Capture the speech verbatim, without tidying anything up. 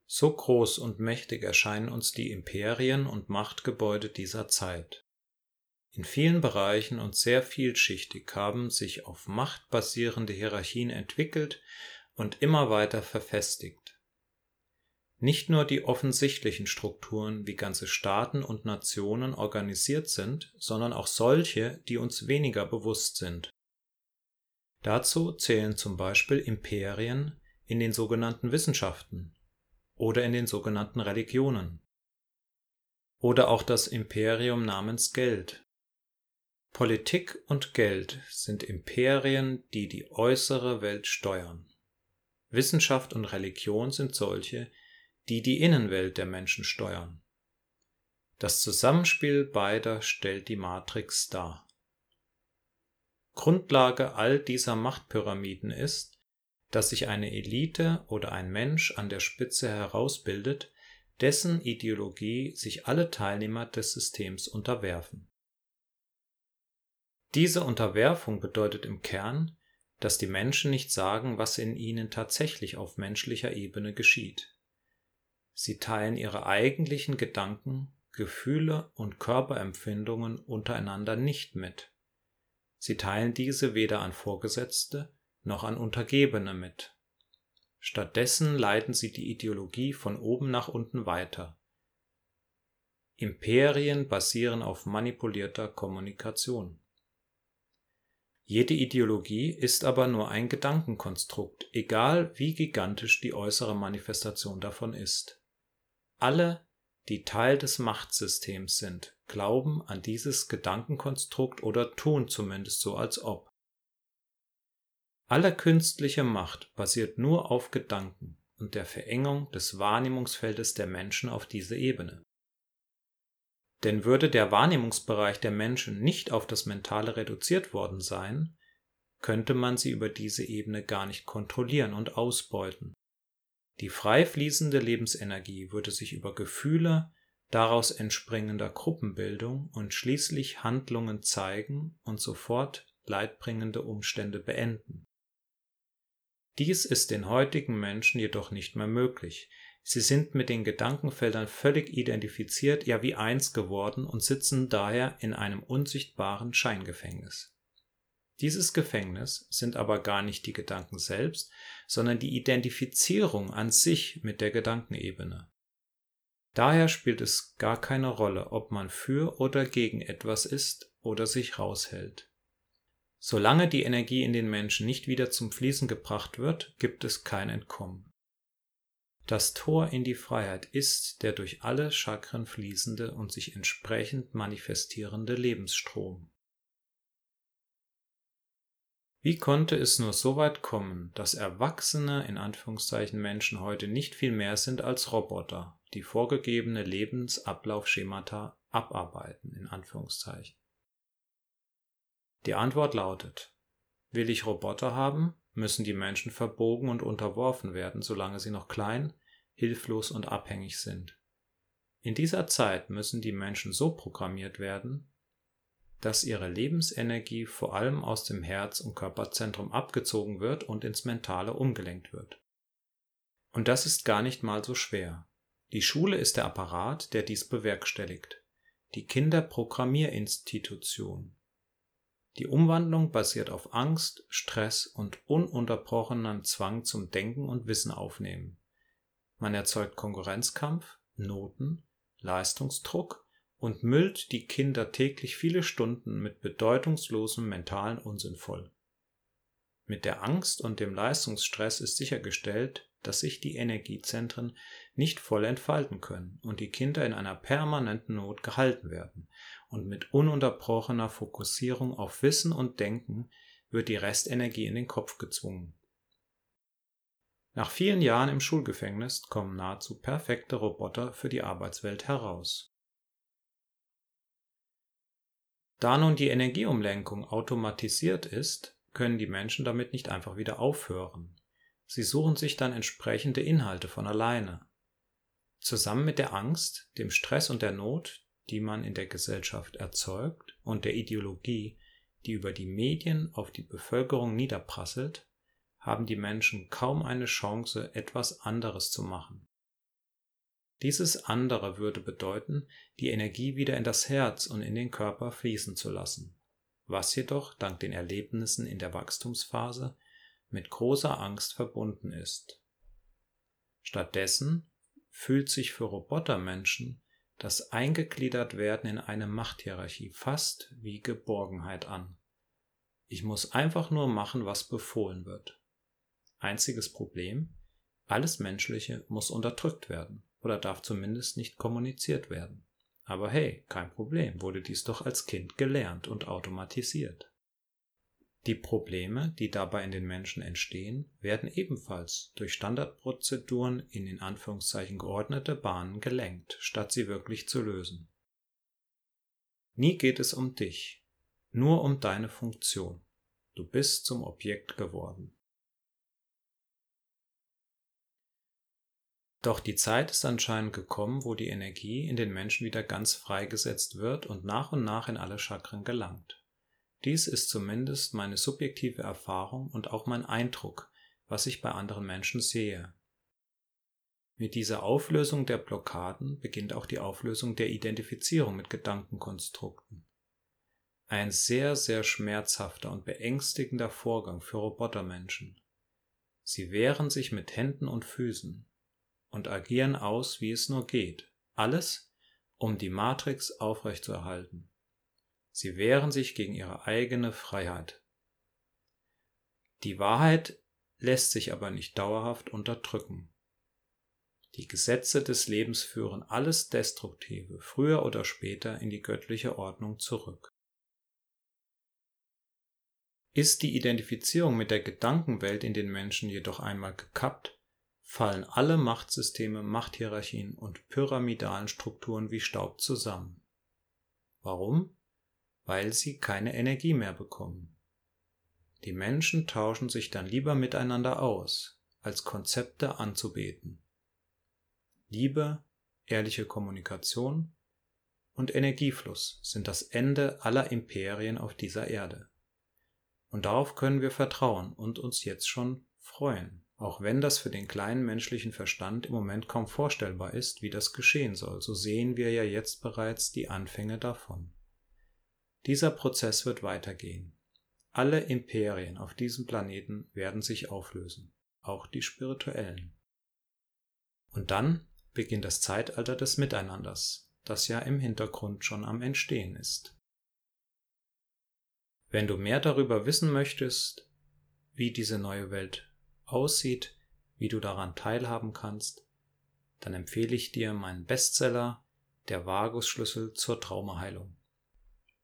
So groß und mächtig erscheinen uns die Imperien und Machtgebäude dieser Zeit. In vielen Bereichen und sehr vielschichtig haben sich auf Macht basierende Hierarchien entwickelt und immer weiter verfestigt. Nicht nur die offensichtlichen Strukturen, wie ganze Staaten und Nationen organisiert sind, sondern auch solche, die uns weniger bewusst sind. Dazu zählen zum Beispiel Imperien in den sogenannten Wissenschaften oder in den sogenannten Religionen. Oder auch das Imperium namens Geld. Politik und Geld sind Imperien, die die äußere Welt steuern. Wissenschaft und Religion sind solche, die die Innenwelt der Menschen steuern. Das Zusammenspiel beider stellt die Matrix dar. Grundlage all dieser Machtpyramiden ist, dass sich eine Elite oder ein Mensch an der Spitze herausbildet, dessen Ideologie sich alle Teilnehmer des Systems unterwerfen. Diese Unterwerfung bedeutet im Kern, dass die Menschen nicht sagen, was in ihnen tatsächlich auf menschlicher Ebene geschieht. Sie teilen ihre eigentlichen Gedanken, Gefühle und Körperempfindungen untereinander nicht mit. Sie teilen diese weder an Vorgesetzte noch an Untergebene mit. Stattdessen leiten sie die Ideologie von oben nach unten weiter. Imperien basieren auf manipulierter Kommunikation. Jede Ideologie ist aber nur ein Gedankenkonstrukt, egal wie gigantisch die äußere Manifestation davon ist. Alle, die Teil des Machtsystems sind, glauben an dieses Gedankenkonstrukt oder tun zumindest so, als ob. Alle künstliche Macht basiert nur auf Gedanken und der Verengung des Wahrnehmungsfeldes der Menschen auf diese Ebene. Denn würde der Wahrnehmungsbereich der Menschen nicht auf das Mentale reduziert worden sein, könnte man sie über diese Ebene gar nicht kontrollieren und ausbeuten. Die frei fließende Lebensenergie würde sich über Gefühle, daraus entspringender Gruppenbildung und schließlich Handlungen zeigen und sofort leidbringende Umstände beenden. Dies ist den heutigen Menschen jedoch nicht mehr möglich. Sie sind mit den Gedankenfeldern völlig identifiziert, ja wie eins geworden und sitzen daher in einem unsichtbaren Scheingefängnis. Dieses Gefängnis sind aber gar nicht die Gedanken selbst, sondern die Identifizierung an sich mit der Gedankenebene. Daher spielt es gar keine Rolle, ob man für oder gegen etwas ist oder sich raushält. Solange die Energie in den Menschen nicht wieder zum Fließen gebracht wird, gibt es kein Entkommen. Das Tor in die Freiheit ist der durch alle Chakren fließende und sich entsprechend manifestierende Lebensstrom. Wie konnte es nur so weit kommen, dass erwachsene, in Anführungszeichen Menschen heute nicht viel mehr sind als Roboter, die vorgegebene Lebensablaufschemata abarbeiten, in Anführungszeichen? Die Antwort lautet: Will ich Roboter haben, müssen die Menschen verbogen und unterworfen werden, solange sie noch klein, hilflos und abhängig sind. In dieser Zeit müssen die Menschen so programmiert werden, dass ihre Lebensenergie vor allem aus dem Herz- und Körperzentrum abgezogen wird und ins Mentale umgelenkt wird. Und das ist gar nicht mal so schwer. Die Schule ist der Apparat, der dies bewerkstelligt. Die Kinderprogrammierinstitution. Die Umwandlung basiert auf Angst, Stress und ununterbrochenem Zwang zum Denken und Wissen aufnehmen. Man erzeugt Konkurrenzkampf, Noten, Leistungsdruck und müllt die Kinder täglich viele Stunden mit bedeutungslosem mentalen Unsinn voll. Mit der Angst und dem Leistungsstress ist sichergestellt, dass sich die Energiezentren nicht voll entfalten können und die Kinder in einer permanenten Not gehalten werden. Und mit ununterbrochener Fokussierung auf Wissen und Denken wird die Restenergie in den Kopf gezwungen. Nach vielen Jahren im Schulgefängnis kommen nahezu perfekte Roboter für die Arbeitswelt heraus. Da nun die Energieumlenkung automatisiert ist, können die Menschen damit nicht einfach wieder aufhören. Sie suchen sich dann entsprechende Inhalte von alleine. Zusammen mit der Angst, dem Stress und der Not, die man in der Gesellschaft erzeugt, und der Ideologie, die über die Medien auf die Bevölkerung niederprasselt, haben die Menschen kaum eine Chance, etwas anderes zu machen. Dieses andere würde bedeuten, die Energie wieder in das Herz und in den Körper fließen zu lassen, was jedoch dank den Erlebnissen in der Wachstumsphase mit großer Angst verbunden ist. Stattdessen fühlt sich für Robotermenschen das Eingegliedertwerden in eine Machthierarchie fast wie Geborgenheit an. Ich muss einfach nur machen, was befohlen wird. Einziges Problem: alles Menschliche muss unterdrückt werden oder darf zumindest nicht kommuniziert werden. Aber hey, kein Problem, wurde dies doch als Kind gelernt und automatisiert. Die Probleme, die dabei in den Menschen entstehen, werden ebenfalls durch Standardprozeduren in in Anführungszeichen geordnete Bahnen gelenkt, statt sie wirklich zu lösen. Nie geht es um dich, nur um deine Funktion. Du bist zum Objekt geworden. Doch die Zeit ist anscheinend gekommen, wo die Energie in den Menschen wieder ganz freigesetzt wird und nach und nach in alle Chakren gelangt. Dies ist zumindest meine subjektive Erfahrung und auch mein Eindruck, was ich bei anderen Menschen sehe. Mit dieser Auflösung der Blockaden beginnt auch die Auflösung der Identifizierung mit Gedankenkonstrukten. Ein sehr, sehr schmerzhafter und beängstigender Vorgang für Robotermenschen. Sie wehren sich mit Händen und Füßen und agieren aus, wie es nur geht. Alles, um die Matrix aufrechtzuerhalten. Sie wehren sich gegen ihre eigene Freiheit. Die Wahrheit lässt sich aber nicht dauerhaft unterdrücken. Die Gesetze des Lebens führen alles Destruktive früher oder später in die göttliche Ordnung zurück. Ist die Identifizierung mit der Gedankenwelt in den Menschen jedoch einmal gekappt, fallen alle Machtsysteme, Machthierarchien und pyramidalen Strukturen wie Staub zusammen. Warum? Weil sie keine Energie mehr bekommen. Die Menschen tauschen sich dann lieber miteinander aus, als Konzepte anzubeten. Liebe, ehrliche Kommunikation und Energiefluss sind das Ende aller Imperien auf dieser Erde. Und darauf können wir vertrauen und uns jetzt schon freuen, auch wenn das für den kleinen menschlichen Verstand im Moment kaum vorstellbar ist, wie das geschehen soll, so sehen wir ja jetzt bereits die Anfänge davon. Dieser Prozess wird weitergehen. Alle Imperien auf diesem Planeten werden sich auflösen, auch die spirituellen. Und dann beginnt das Zeitalter des Miteinanders, das ja im Hintergrund schon am Entstehen ist. Wenn du mehr darüber wissen möchtest, wie diese neue Welt aussieht, wie du daran teilhaben kannst, dann empfehle ich dir meinen Bestseller Der Vagus-Schlüssel zur Traumaheilung.